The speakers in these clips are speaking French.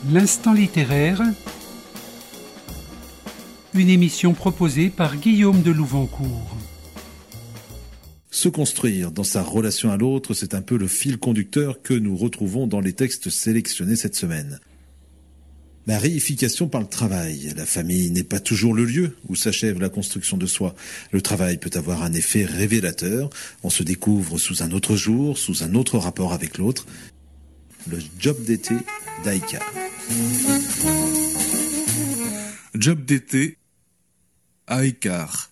L'instant littéraire, une émission proposée par Guillaume de Louvencourt. Se construire dans sa relation à l'autre, c'est un peu le fil conducteur que nous retrouvons dans les textes sélectionnés cette semaine. La réification par le travail. La famille n'est pas toujours le lieu où s'achève la construction de soi. Le travail peut avoir un effet révélateur. On se découvre sous un autre jour, sous un autre rapport avec l'autre. Le job d'été d'Aïka. Job d'été à Icare.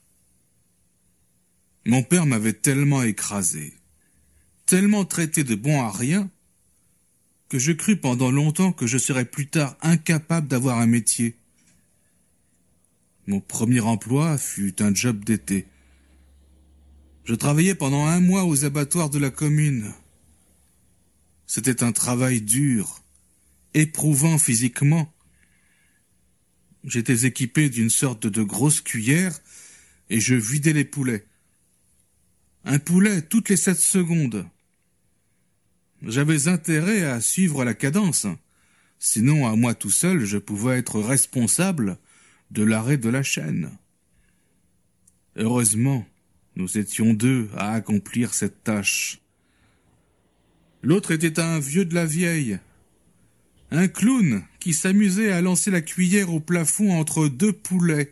Mon père m'avait tellement écrasé, tellement traité de bon à rien, que je crus pendant longtemps que je serais plus tard incapable d'avoir un métier. Mon premier emploi fut un job d'été. Je travaillais pendant 1 mois aux abattoirs de la commune. C'était un travail dur, éprouvant physiquement. J'étais équipé d'une sorte de grosse cuillère et je vidais les poulets. Un poulet toutes les 7 secondes. J'avais intérêt à suivre la cadence, sinon à moi tout seul je pouvais être responsable de l'arrêt de la chaîne. Heureusement, nous étions 2 à accomplir cette tâche. L'autre était un vieux de la vieille, un clown qui s'amusait à lancer la cuillère au plafond entre 2 poulets.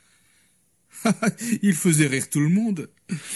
Il faisait rire tout le monde.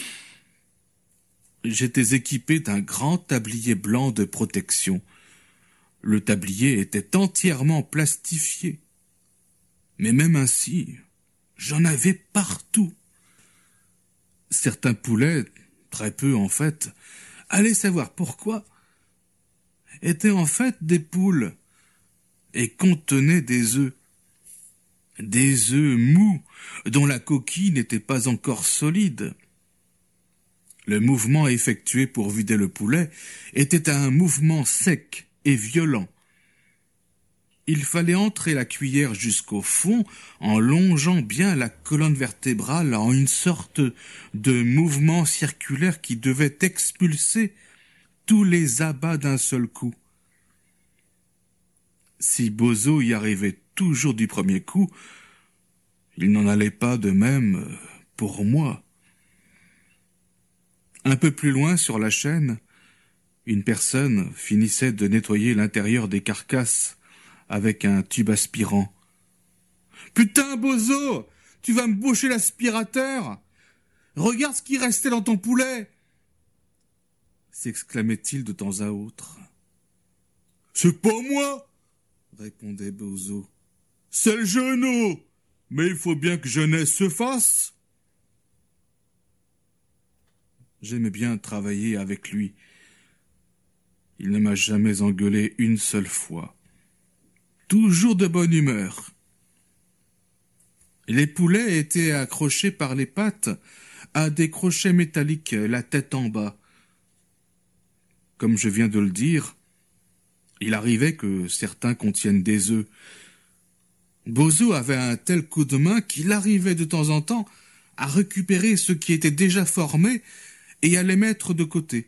J'étais équipé d'un grand tablier blanc de protection. Le tablier était entièrement plastifié. Mais même ainsi, j'en avais partout. Certains poulets, très peu en fait, allez savoir pourquoi, étaient en fait des poules et contenaient des œufs. Des œufs mous dont la coquille n'était pas encore solide. Le mouvement effectué pour vider le poulet était un mouvement sec et violent. Il fallait entrer la cuillère jusqu'au fond en longeant bien la colonne vertébrale en une sorte de mouvement circulaire qui devait expulser tous les abats d'un seul coup. Si Bozo y arrivait toujours du premier coup, il n'en allait pas de même pour moi. Un peu plus loin sur la chaîne, une personne finissait de nettoyer l'intérieur des carcasses avec un tube aspirant. « Putain, Bozo, tu vas me boucher l'aspirateur! Regarde ce qui restait dans ton poulet !» s'exclamait-il de temps à autre. « C'est pas moi !» répondait Bozo. « C'est le genou, mais il faut bien que jeunesse se fasse. » J'aimais bien travailler avec lui. Il ne m'a jamais engueulé une seule fois. Toujours de bonne humeur. Les poulets étaient accrochés par les pattes à des crochets métalliques, la tête en bas. Comme je viens de le dire, il arrivait que certains contiennent des œufs. Bozo avait un tel coup de main qu'il arrivait de temps en temps à récupérer ceux qui étaient déjà formés et à les mettre de côté.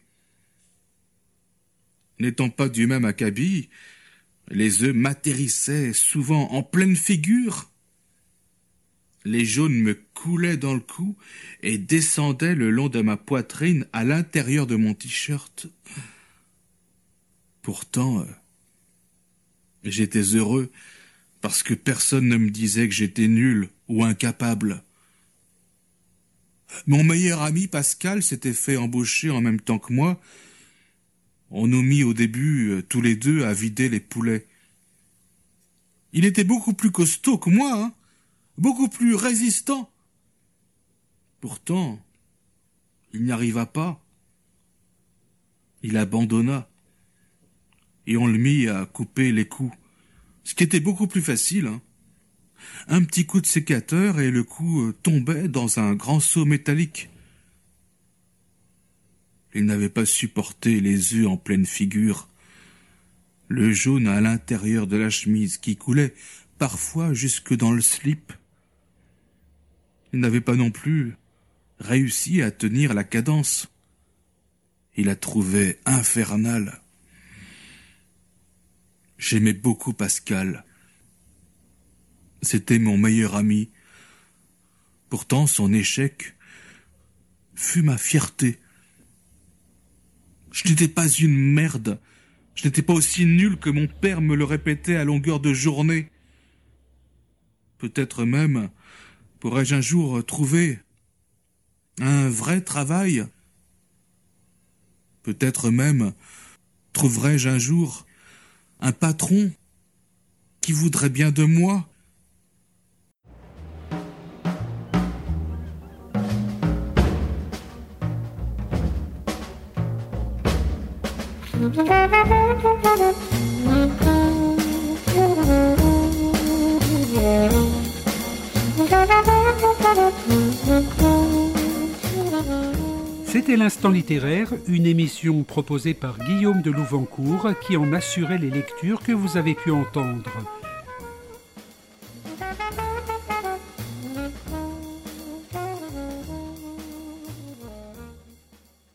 N'étant pas du même acabit, les œufs m'atterrissaient souvent en pleine figure. Les jaunes me coulaient dans le cou et descendaient le long de ma poitrine à l'intérieur de mon t-shirt. Pourtant, j'étais heureux parce que personne ne me disait que j'étais nul ou incapable. Mon meilleur ami Pascal s'était fait embaucher en même temps que moi. On nous mit au début, tous les 2, à vider les poulets. Il était beaucoup plus costaud que moi, hein, beaucoup plus résistant. Pourtant, il n'y arriva pas. Il abandonna. Et on le mit à couper les coups. Ce qui était beaucoup plus facile, hein. Un petit coup de sécateur et le coup tombait dans un grand seau métallique. Il n'avait pas supporté les œufs en pleine figure, le jaune à l'intérieur de la chemise qui coulait parfois jusque dans le slip. Il n'avait pas non plus réussi à tenir la cadence. Il la trouvait infernale. J'aimais beaucoup Pascal. C'était mon meilleur ami. Pourtant, son échec fut ma fierté. Je n'étais pas une merde. Je n'étais pas aussi nul que mon père me le répétait à longueur de journée. Peut-être même pourrais-je un jour trouver un vrai travail. Peut-être même trouverai-je un jour un patron qui voudrait bien de moi. C'était l'Instant littéraire, une émission proposée par Guillaume de Louvancourt qui en assurait les lectures que vous avez pu entendre.